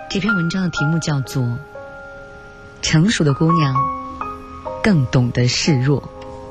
这篇文章的题目叫做《成熟的姑娘更懂得示弱》。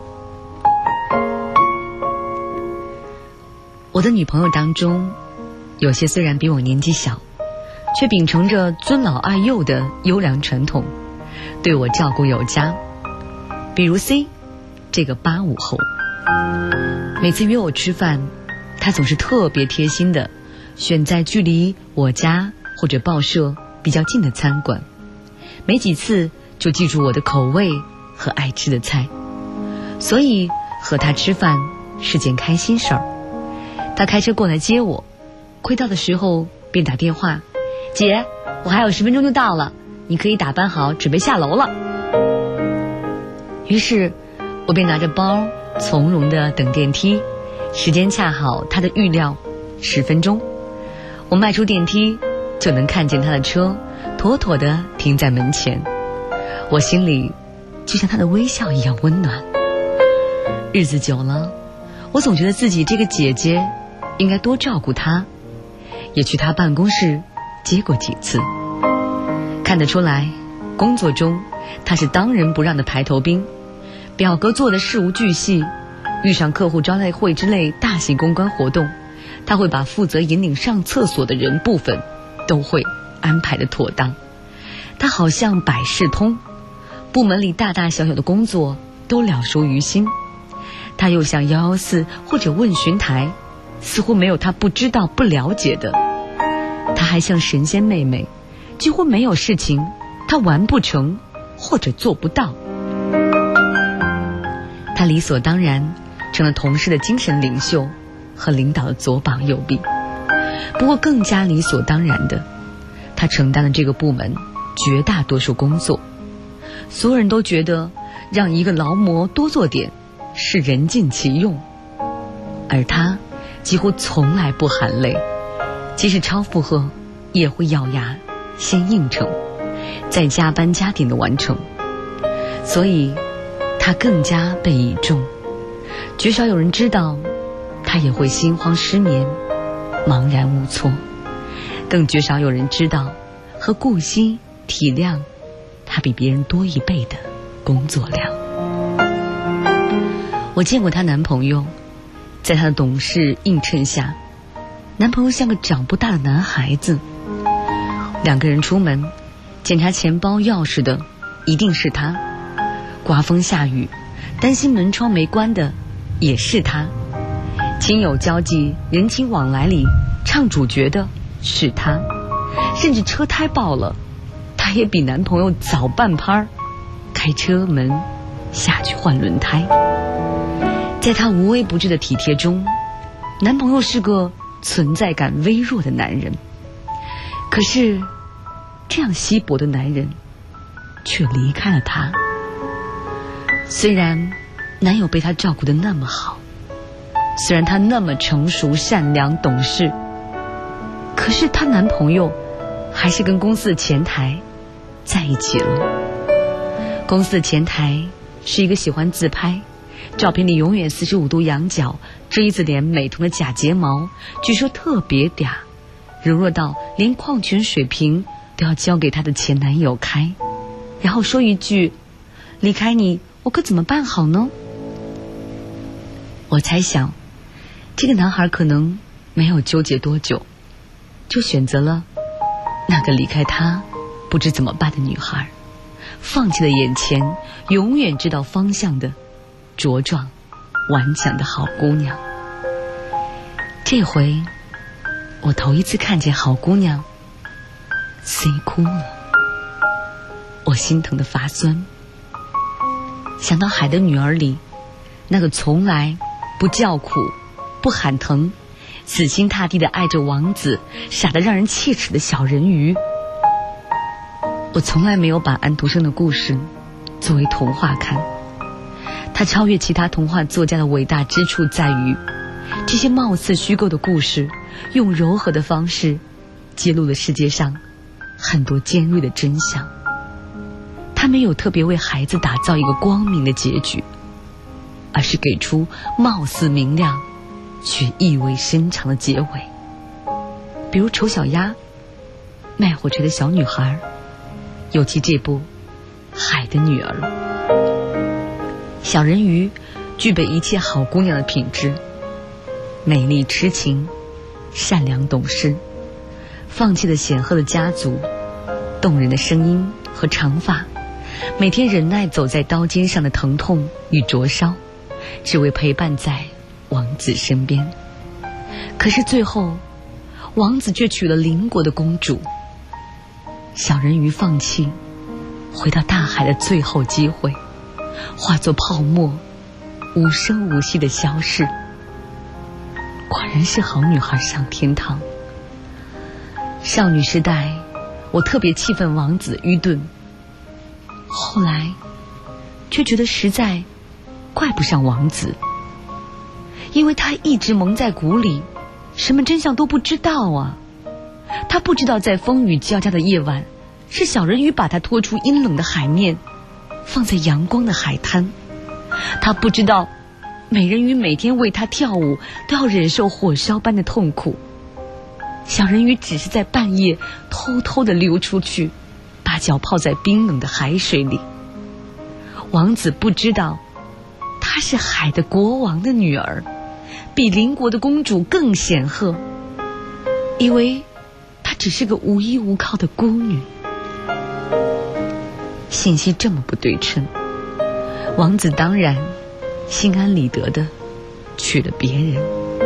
我的女朋友当中，有些虽然比我年纪小，却秉承着尊老爱幼的优良传统，对我照顾有加。比如 C 这个85后，每次约我吃饭，她总是特别贴心的选在距离我家或者报社比较近的餐馆，没几次就记住我的口味和爱吃的菜，所以和她吃饭是件开心事儿。她开车过来接我，快到的时候便打电话，姐，我还有10分钟就到了，你可以打扮好准备下楼了。于是我便拿着包从容地等电梯，时间恰好她的预料10分钟。我迈出电梯就能看见她的车妥妥地停在门前，我心里就像她的微笑一样温暖。日子久了，我总觉得自己这个姐姐应该多照顾她，也去她办公室接过几次。看得出来，工作中她是当仁不让的排头兵，表格做的事无巨细，遇上客户招待会之类大型公关活动，她会把负责引领上厕所的人部分都会安排的妥当。她好像百事通，部门里大大小小的工作都了熟于心。她又像114或者问询台，似乎没有她不知道不了解的。她还像神仙妹妹，几乎没有事情她完不成或者做不到。她理所当然成了同事的精神领袖和领导的左膀右臂。不过更加理所当然的，她承担了这个部门绝大多数工作。所有人都觉得让一个劳模多做点是人尽其用，而她几乎从来不含泪，即使超负荷也会咬牙先应承，再加班加点的完成。所以她更加被倚重，绝少有人知道她也会心慌失眠，茫然无措，更绝少有人知道和顾惜体谅她比别人多1倍的工作量。我见过她男朋友，在她的懂事映衬下，男朋友像个长不大的男孩子。2个人出门，检查钱包钥匙的一定是他，刮风下雨担心门窗没关的也是他，亲友交际人情往来里唱主角的是他，甚至车胎爆了，他也比男朋友早半拍开车门下去换轮胎。在他无微不至的体贴中，男朋友是个存在感微弱的男人。可是这样稀薄的男人却离开了她。虽然男友被她照顾得那么好，虽然她那么成熟善良懂事，可是她男朋友还是跟公司的前台在一起了。公司的前台是一个喜欢自拍，照片里永远45度仰角，锥子脸美瞳的假睫毛，据说特别嗲，柔弱到连矿泉水瓶都要交给她的前男友开，然后说一句，离开你我可怎么办好呢？我猜想这个男孩可能没有纠结多久，就选择了那个离开他不知怎么办的女孩，放弃了眼前永远知道方向的茁壮顽强的好姑娘。这回我头一次看见好姑娘 C 哭了，我心疼的发酸。想到海的女儿里那个从来不叫苦不喊疼，死心塌地的爱着王子，傻得让人切齿的小人鱼。我从来没有把安徒生的故事作为童话看，他超越其他童话作家的伟大之处在于，这些貌似虚构的故事用柔和的方式揭露了世界上很多尖锐的真相。他没有特别为孩子打造一个光明的结局，而是给出貌似明亮却意味深长的结尾。比如丑小鸭， 卖火柴的小女孩，尤其这部《海的女儿》。小人鱼具备一切好姑娘的品质：美丽痴情，善良懂事，放弃了显赫的家族，动人的声音和长发，每天忍耐走在刀尖上的疼痛与灼烧，只为陪伴在王子身边。可是最后，王子却娶了邻国的公主。小人鱼放弃回到大海的最后机会，化作泡沫，无声无息的消逝。果然是好女孩上天堂。少女时代，我特别气愤王子愚钝，后来却觉得实在怪不上王子，因为他一直蒙在鼓里，什么真相都不知道啊。他不知道在风雨交加的夜晚，是小人鱼把他拖出阴冷的海面，放在阳光的海滩。他不知道美人鱼每天为他跳舞都要忍受火烧般的痛苦。小人鱼只是在半夜偷偷地溜出去，把脚泡在冰冷的海水里。王子不知道她是海的国王的女儿，比邻国的公主更显赫，以为她只是个无依无靠的孤女。信息这么不对称，王子当然心安理得地娶了别人。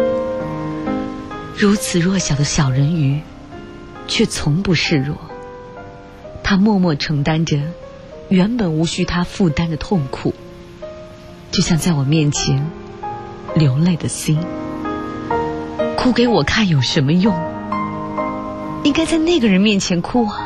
如此弱小的小人鱼却从不示弱，他默默承担着原本无需他负担的痛苦，就像在我面前流泪的心。哭给我看有什么用？应该在那个人面前哭啊。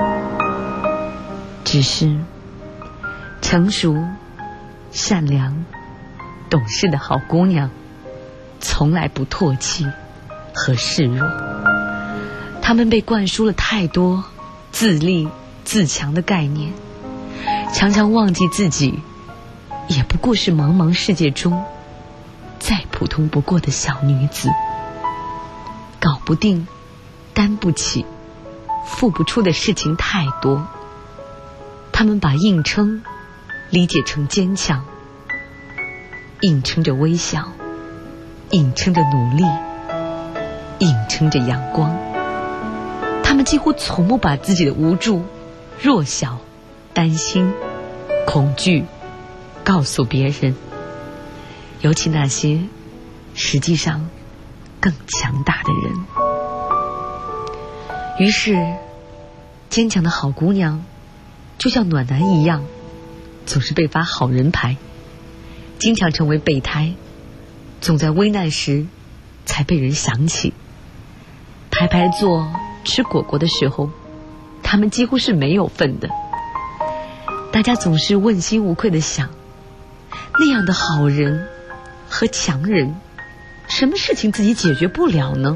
只是成熟、善良、懂事的好姑娘从来不唾弃和示弱，她们被灌输了太多自立自强的概念，常常忘记自己也不过是茫茫世界中再普通不过的小女子，搞不定、担不起、付不出的事情太多。他们把硬撑理解成坚强，硬撑着微笑，硬撑着努力，硬撑着阳光。他们几乎从不把自己的无助、弱小、担心、恐惧告诉别人，尤其那些实际上更强大的人。于是坚强的好姑娘就像暖男一样，总是被发好人牌，经常成为备胎，总在危难时才被人想起。排排坐吃果果的时候，他们几乎是没有份的。大家总是问心无愧地想，那样的好人和强人，什么事情自己解决不了呢？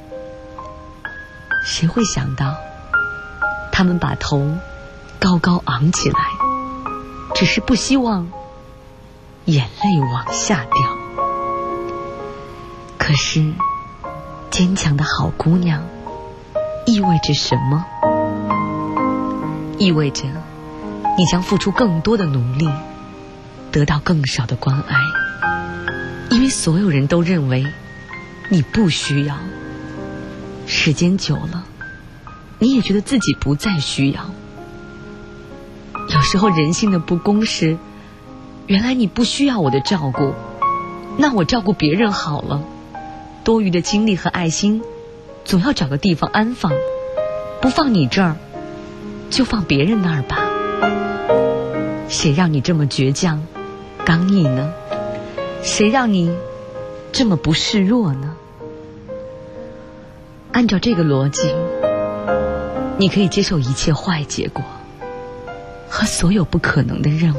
谁会想到他们把头高高昂起来，只是不希望眼泪往下掉。可是坚强的好姑娘意味着什么？意味着你将付出更多的努力，得到更少的关爱，因为所有人都认为你不需要。时间久了，你也觉得自己不再需要。有时候人性的不公是，原来你不需要我的照顾，那我照顾别人好了。多余的精力和爱心总要找个地方安放，不放你这儿就放别人那儿吧。谁让你这么倔强刚毅呢？谁让你这么不示弱呢？按照这个逻辑，你可以接受一切坏结果和所有不可能的任务。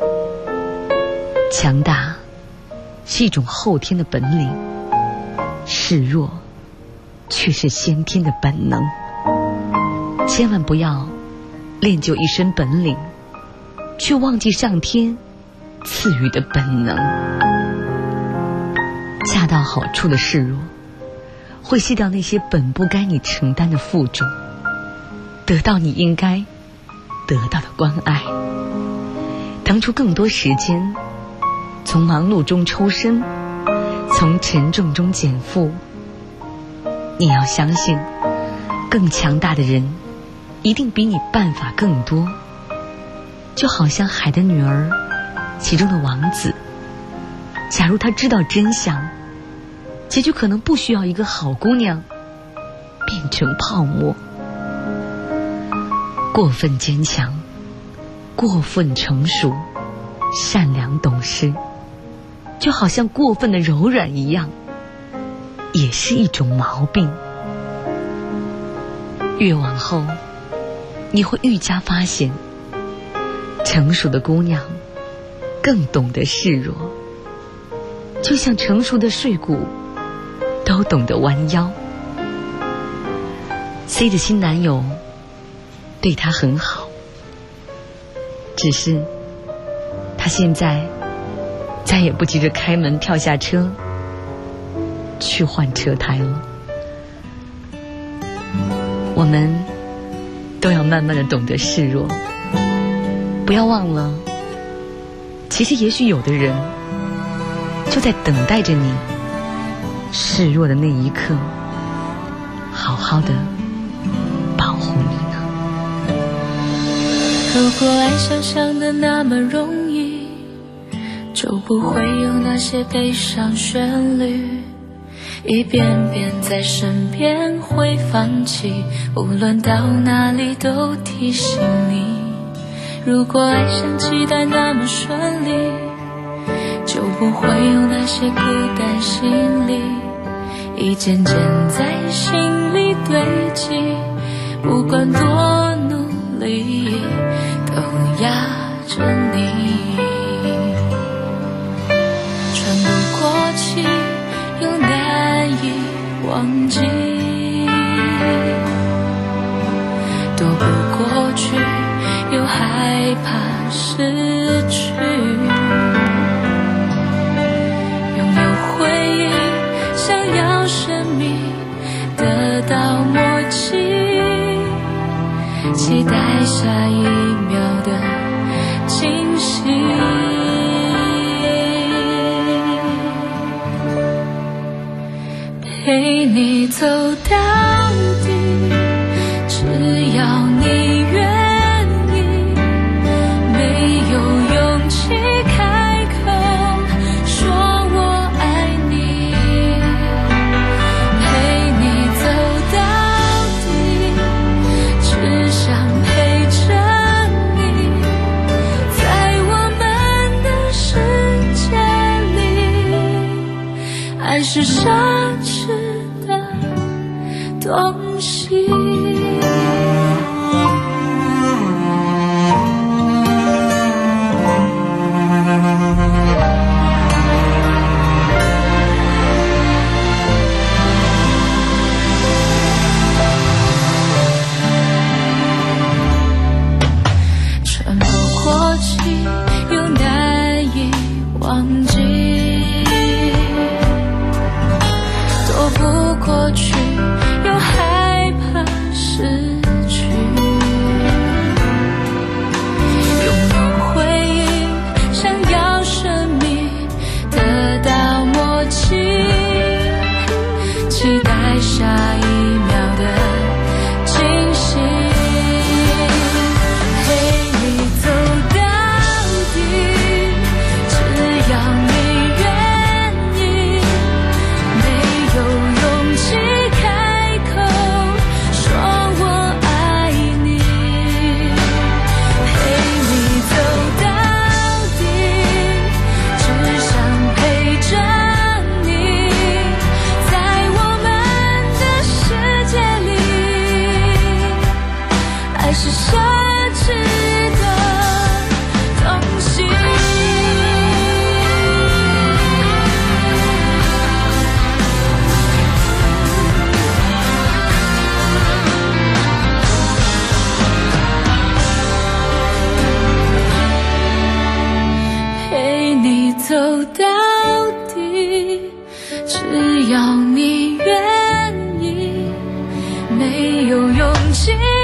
强大是一种后天的本领，示弱却是先天的本能。千万不要练就一身本领，却忘记上天赐予的本能。恰到好处的示弱，会卸掉那些本不该你承担的负重。 得到你应该得到的关爱，腾出更多时间，从忙碌中抽身，从沉重中减负。你要相信，更强大的人一定比你办法更多。就好像海的女儿，其中的王子，假如他知道真相，结局可能不需要一个好姑娘变成泡沫。过分坚强，过分成熟，善良懂事，就好像过分的柔软一样，也是一种毛病。越往后，你会愈加发现，成熟的姑娘更懂得示弱，就像成熟的睡骨都懂得弯腰。C 的新男友对她很好，只是他现在再也不急着开门跳下车去换车胎了。我们都要慢慢的懂得示弱，不要忘了，其实也许有的人就在等待着你示弱的那一刻，好好的保护你呢。 如果爱想象的那么容易，就不会有那些悲伤旋律一遍遍在身边会放弃，无论到哪里都提醒你。如果爱像期待那么顺利，就不会有那些孤单心理一件件在心里堆积，不管多努力都压着你，喘不过气又难以忘记，躲不过去又害怕失去，拥有回忆想要生命得到默契，期待下一秒的惊喜，陪你走到底，只要你愿意，没有勇气开口说我爱你，陪你走到底，只想陪着你，在我们的世界里，爱是奢侈的东西。喘不过气又难以忘记，躲不过去又害怕失去，拥有回忆想要生命得到默契，期待下一秒的惊喜，陪你走到底，只要你愿意，没有勇气开口说我爱你，陪你走到底，只想陪着你，在我们的世界里，爱是奢侈的东西。陪你走到底，只要你愿意，没有勇气